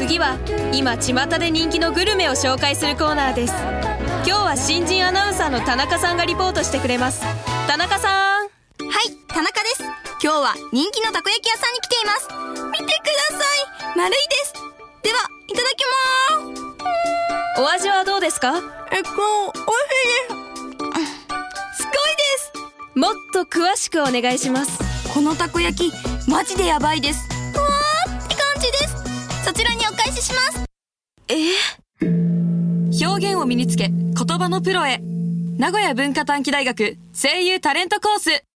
次は今巷で人気のグルメを紹介するコーナーです。今日は新人アナウンサーの田中さんがリポートしてくれます。田中さん。 はい、田中です。今日は人気のたこ焼き屋さんに来ています。見てください、丸いです。ではいただきまーす。 お味はどうですか？ 美味しいです。すごいです。 もっと詳しくお願いします。 このたこ焼きマジでやばいです。うわーって感じです。そちらにお返しします。 表現を身につけ言葉のプロへ。名古屋文化短期大学声優タレントコース。